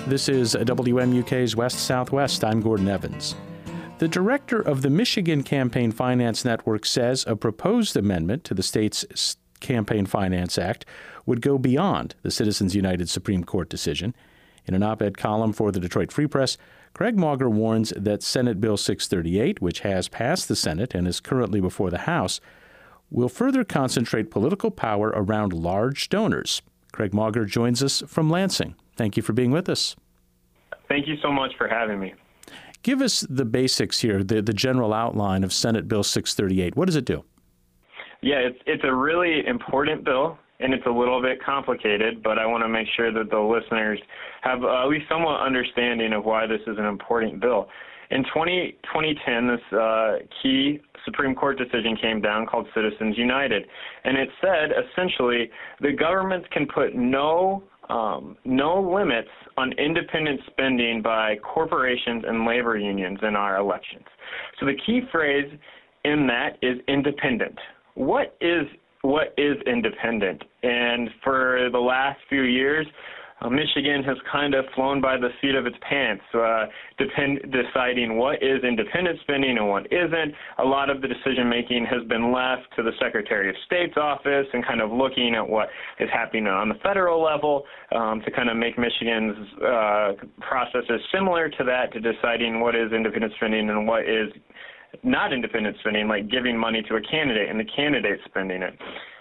This is WMUK's West Southwest. I'm Gordon Evans. The director of the Michigan Campaign Finance Network says a proposed amendment to the state's Campaign Finance Act would go beyond the Citizens United Supreme Court decision. In an op-ed column for the Detroit Free Press, Craig Mauger warns that Senate Bill 638, which has passed the Senate and is currently before the House, will further concentrate political power around large donors. Craig Mauger joins us from Lansing. Thank you for being with us. Thank you so much for having me. Give us the basics here, the general outline of Senate Bill 638. What does it do? Yeah, it's a really important bill, and it's a little bit complicated, but I want to make sure that the listeners have at least somewhat understanding of why this is an important bill. In 2010, this key Supreme Court decision came down called Citizens United, and it said essentially the government can put no limits on independent spending by corporations and labor unions in our elections. So the key phrase in that is independent. What is independent? And for the last few years, Michigan has kind of flown by the seat of its pants, deciding what is independent spending and what isn't. A lot of the decision-making has been left to the Secretary of State's office and kind of looking at what is happening on the federal level to kind of make Michigan's processes similar to that, to deciding what is independent spending and what is not independent spending, like giving money to a candidate and the candidate spending it.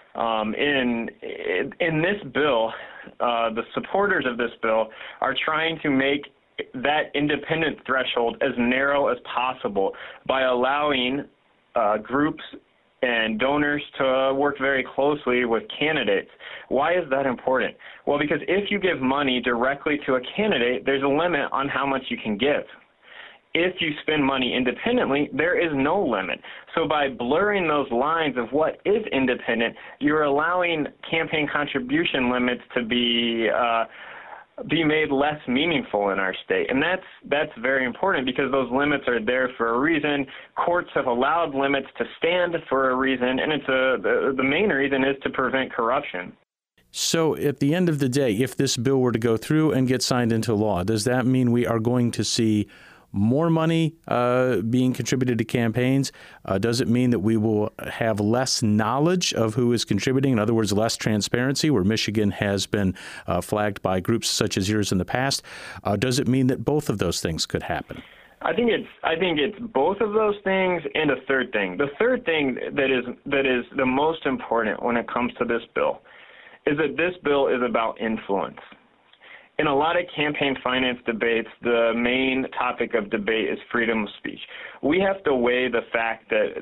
In this bill, the supporters of this bill are trying to make that independent threshold as narrow as possible by allowing groups and donors to work very closely with candidates. Why is that important? Well, because if you give money directly to a candidate, there's a limit on how much you can give. If you spend money independently, there is no limit. So by blurring those lines of what is independent, you're allowing campaign contribution limits to be made less meaningful in our state. And that's very important because those limits are there for a reason. Courts have allowed limits to stand for a reason, and the main reason is to prevent corruption. So at the end of the day, if this bill were to go through and get signed into law, does that mean we are going to see more money being contributed to campaigns? Does it mean that we will have less knowledge of who is contributing? In other words, less transparency, where Michigan has been flagged by groups such as yours in the past? Does it mean that both of those things could happen? I think it's both of those things and a third thing. The third thing that is the most important when it comes to this bill is that this bill is about influence. In a lot of campaign finance debates, the main topic of debate is freedom of speech. We have to weigh the fact that,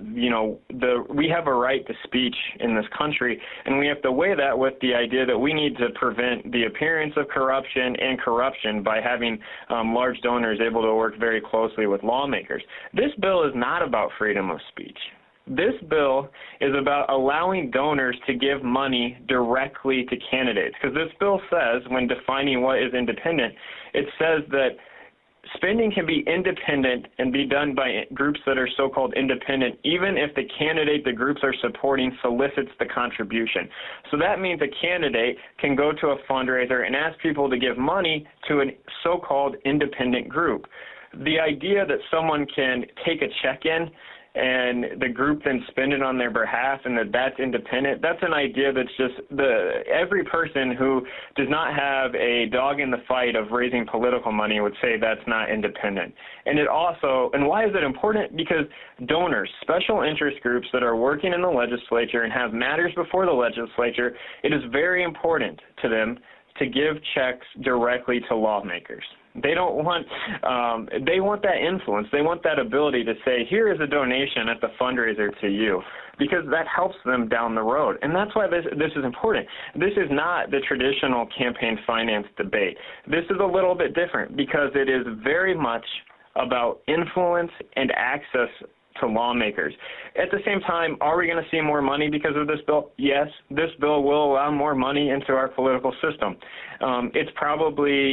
we have a right to speech in this country, and we have to weigh that with the idea that we need to prevent the appearance of corruption and corruption by having large donors able to work very closely with lawmakers. This bill is not about freedom of speech. This bill is about allowing donors to give money directly to candidates, because this bill says, when defining what is independent, it says that spending can be independent and be done by groups that are so-called independent, even if the candidate the groups are supporting solicits the contribution. So that means a candidate can go to a fundraiser and ask people to give money to a so-called independent group. The idea that someone can take a check-in and the group then spend it on their behalf and that's independent, that's an idea that's just every person who does not have a dog in the fight of raising political money would say that's not independent. And why is it important? Because donors, special interest groups that are working in the legislature and have matters before the legislature, it is very important to them to give checks directly to lawmakers. They don't want, they want that influence. They want that ability to say, here is a donation at the fundraiser to you, because that helps them down the road. And that's why this is important. This is not the traditional campaign finance debate. This is a little bit different because it is very much about influence and access to lawmakers. At the same time, are we going to see more money because of this bill? Yes, this bill will allow more money into our political system. It's probably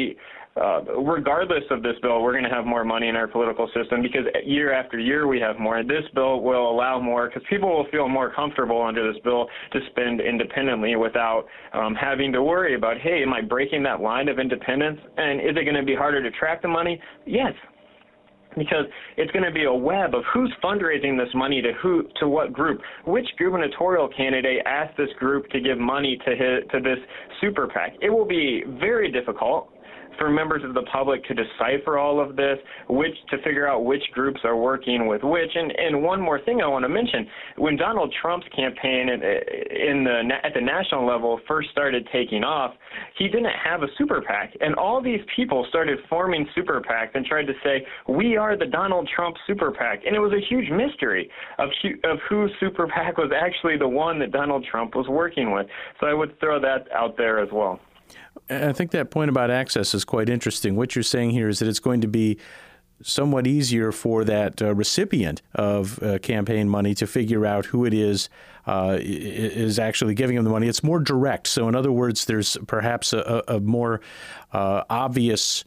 regardless of this bill, we're going to have more money in our political system because year after year we have more. This bill will allow more because people will feel more comfortable under this bill to spend independently without having to worry about, hey, am I breaking that line of independence? And is it going to be harder to track the money? Yes. Because it's going to be a web of who's fundraising this money to what group, which gubernatorial candidate asked this group to give money to this super PAC. It will be very difficult for members of the public to decipher all of this, to figure out which groups are working with which. And one more thing I want to mention, when Donald Trump's campaign at the national level first started taking off, he didn't have a super PAC. And all these people started forming super PACs and tried to say, we are the Donald Trump super PAC. And it was a huge mystery of whose super PAC was actually the one that Donald Trump was working with. So I would throw that out there as well. I think that point about access is quite interesting. What you're saying here is that it's going to be somewhat easier for that recipient of campaign money to figure out who it is actually giving them the money. It's more direct. So in other words, there's perhaps a more obvious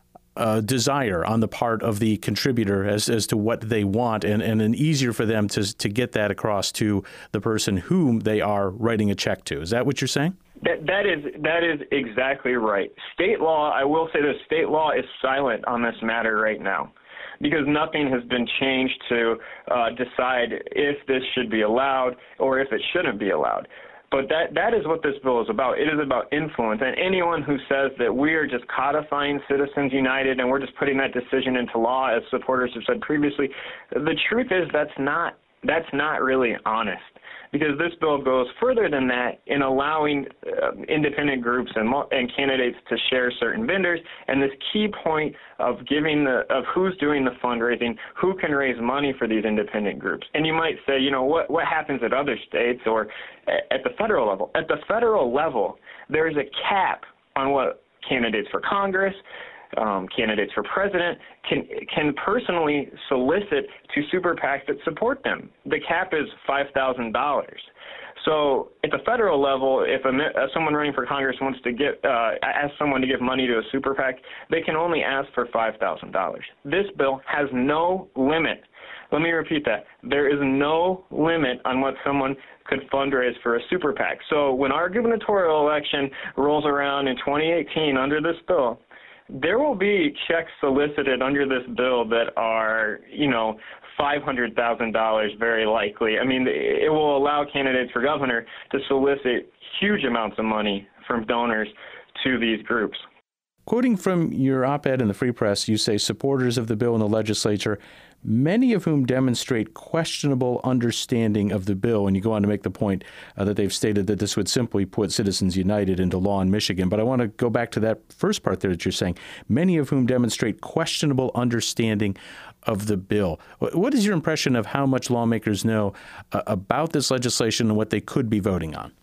desire on the part of the contributor as to what they want, and an easier for them to get that across to the person whom they are writing a check to. Is that what you're saying? That is exactly right. State law, I will say this, state law is silent on this matter right now because nothing has been changed to decide if this should be allowed or if it shouldn't be allowed. But that is what this bill is about. It is about influence. And anyone who says that we are just codifying Citizens United and we're just putting that decision into law, as supporters have said previously, the truth is that's not really honest. Because this bill goes further than that in allowing independent groups and candidates to share certain vendors, and this key point of who's doing the fundraising, who can raise money for these independent groups. And you might say, what happens at other states or at the federal level? At the federal level, there is a cap on what candidates for Congress, candidates for president can personally solicit to super PACs that support them. The cap is $5,000. So at the federal level, if someone running for Congress wants to ask someone to give money to a super PAC, they can only ask for $5,000. This bill has no limit. Let me repeat that. There is no limit on what someone could fundraise for a super PAC. So when our gubernatorial election rolls around in 2018 under this bill, there will be checks solicited under this bill that are, $500,000 very likely. I mean, it will allow candidates for governor to solicit huge amounts of money from donors to these groups. Quoting from your op-ed in the Free Press, you say supporters of the bill in the legislature, many of whom demonstrate questionable understanding of the bill. And you go on to make the point that they've stated that this would simply put Citizens United into law in Michigan. But I want to go back to that first part there that you're saying, many of whom demonstrate questionable understanding of the bill. What is your impression of how much lawmakers know about this legislation and what they could be voting on?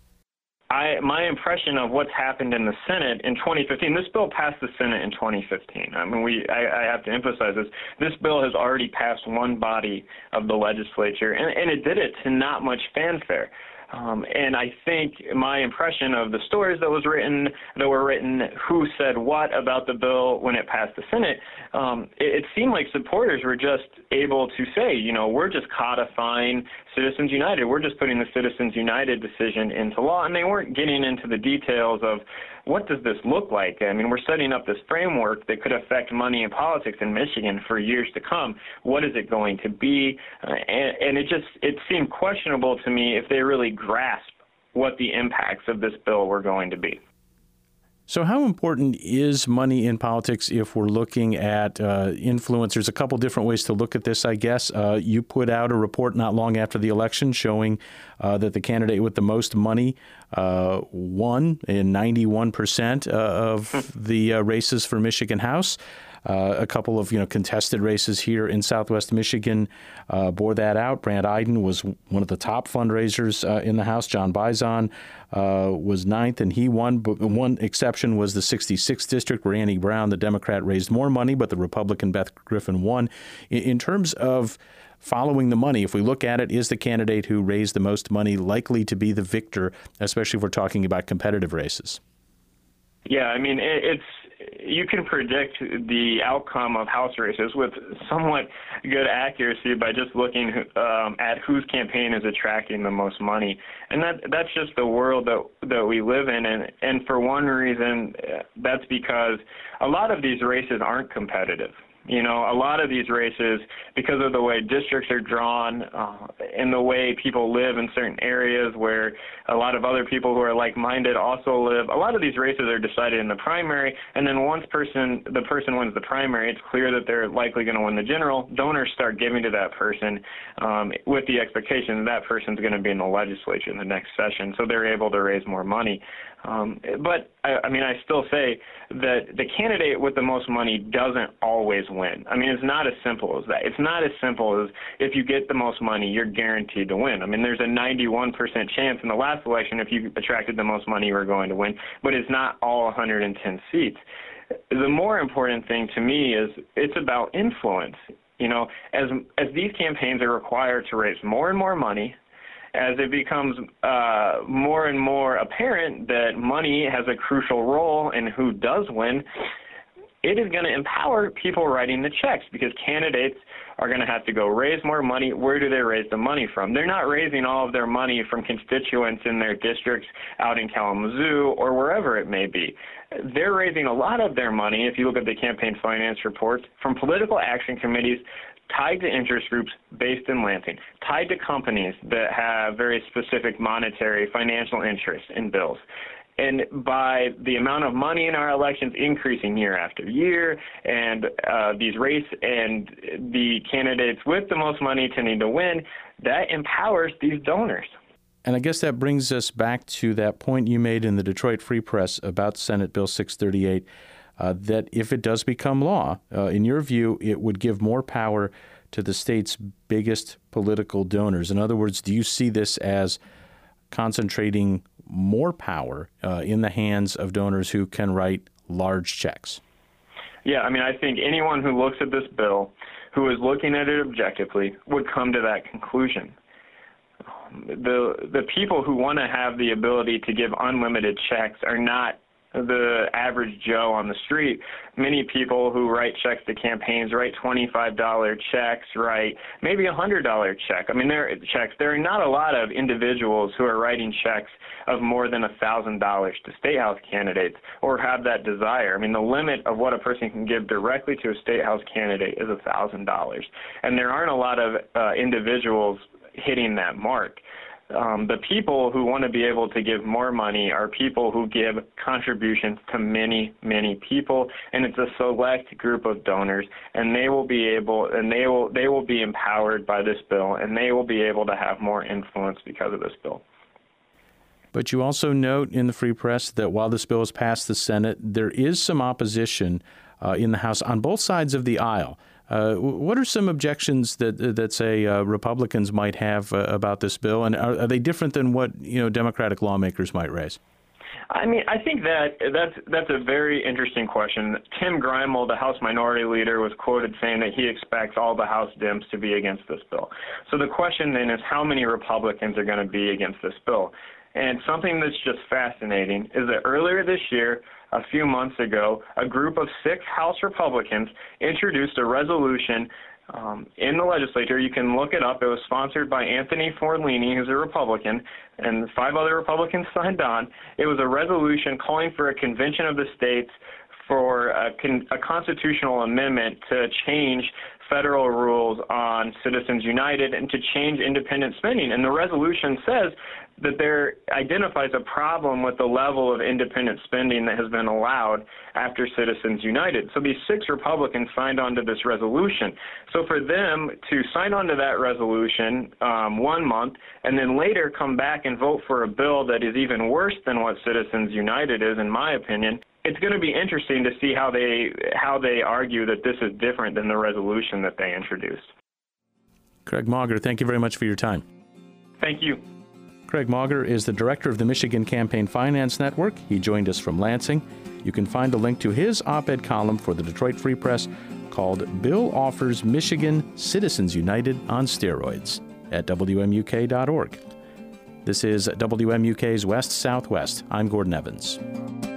My impression of what's happened in the Senate in 2015, this bill passed the Senate in 2015. I mean, I have to emphasize this. This bill has already passed one body of the legislature, and it did it to not much fanfare. And I think my impression of the stories that were written, who said what about the bill when it passed the Senate, it seemed like supporters were just able to say, we're just codifying Citizens United. We're just putting the Citizens United decision into law. And they weren't getting into the details of what does this look like? I mean, we're setting up this framework that could affect money and politics in Michigan for years to come. What is it going to be? And it seemed questionable to me if they really grasped what the impacts of this bill were going to be. So how important is money in politics if we're looking at influence? There's a couple different ways to look at this, I guess. You put out a report not long after the election showing that the candidate with the most money won in 91% of the races for Michigan House. A couple of contested races here in Southwest Michigan bore that out. Brandt Iden was one of the top fundraisers in the House. John Bison was ninth, and he won. But one exception was the 66th district, where Annie Brown, the Democrat, raised more money, but the Republican Beth Griffin won. In terms of following the money, if we look at it, is the candidate who raised the most money likely to be the victor, especially if we're talking about competitive races? Yeah, I mean, you can predict the outcome of House races with somewhat good accuracy by just looking at whose campaign is attracting the most money. And that's just the world that we live in. And for one reason, that's because a lot of these races aren't competitive. You know, a lot of these races, because of the way districts are drawn and the way people live in certain areas where a lot of other people who are like-minded also live, a lot of these races are decided in the primary, and then once the person wins the primary, it's clear that they're likely going to win the general. Donors start giving to that person with the expectation that person's going to be in the legislature in the next session, so they're able to raise more money. But I still say that the candidate with the most money doesn't always win. I mean, it's not as simple as that. It's not as simple as if you get the most money, you're guaranteed to win. I mean, there's a 91% chance in the last election if you attracted the most money, you were going to win, but it's not all 110 seats. The more important thing to me is it's about influence. You know, as these campaigns are required to raise more and more money, as it becomes more and more apparent that money has a crucial role in who does win, it is going to empower people writing the checks because candidates are going to have to go raise more money. Where do they raise the money from? They're not raising all of their money from constituents in their districts out in Kalamazoo or wherever it may be. They're raising a lot of their money, if you look at the campaign finance reports, from political action committees tied to interest groups based in Lansing, tied to companies that have very specific monetary financial interests in bills. And by the amount of money in our elections increasing year after year, and these race and the candidates with the most money tending to win, that empowers these donors. And I guess that brings us back to that point you made in the Detroit Free Press about Senate Bill 638, that if it does become law, in your view, it would give more power to the state's biggest political donors. In other words, do you see this as concentrating more power in the hands of donors who can write large checks? Yeah, I mean, I think anyone who looks at this bill, who is looking at it objectively, would come to that conclusion. The people who want to have the ability to give unlimited checks are not the average Joe on the street. Many people who write checks to campaigns write $25 checks, write maybe a $100 check. I mean, there are not a lot of individuals who are writing checks of more than $1,000 to state house candidates or have that desire. I mean, the limit of what a person can give directly to a state house candidate is $1,000, and there aren't a lot of individuals hitting that mark. The people who want to be able to give more money are people who give contributions to many, many people, and it's a select group of donors, and they will be empowered by this bill, and they will be able to have more influence because of this bill. But you also note in the Free Press that while this bill has passed the Senate, there is some opposition in the House on both sides of the aisle. What are some objections that say Republicans might have about this bill, and are they different than what Democratic lawmakers might raise? I mean, I think that's a very interesting question. Tim Grimel, the House Minority Leader, was quoted saying that he expects all the House Dems to be against this bill. So the question then is how many Republicans are going to be against this bill? And something that's just fascinating is that earlier this year, a few months ago, a group of 6 House Republicans introduced a resolution in the legislature. You can look it up. It was sponsored by Anthony Forlini, who's a Republican, and 5 other Republicans signed on. It was a resolution calling for a convention of the states for a constitutional amendment to change federal rules on Citizens United and to change independent spending. And the resolution says that there identifies a problem with the level of independent spending that has been allowed after Citizens United. So these 6 Republicans signed on to this resolution. So for them to sign on to that resolution 1 month and then later come back and vote for a bill that is even worse than what Citizens United is, in my opinion, it's going to be interesting to see how they argue that this is different than the resolution that they introduced. Craig Mauger, thank you very much for your time. Thank you. Craig Mauger is the director of the Michigan Campaign Finance Network. He joined us from Lansing. You can find a link to his op-ed column for the Detroit Free Press called Bill Offers Michigan Citizens United on Steroids at WMUK.org. This is WMUK's West Southwest. I'm Gordon Evans.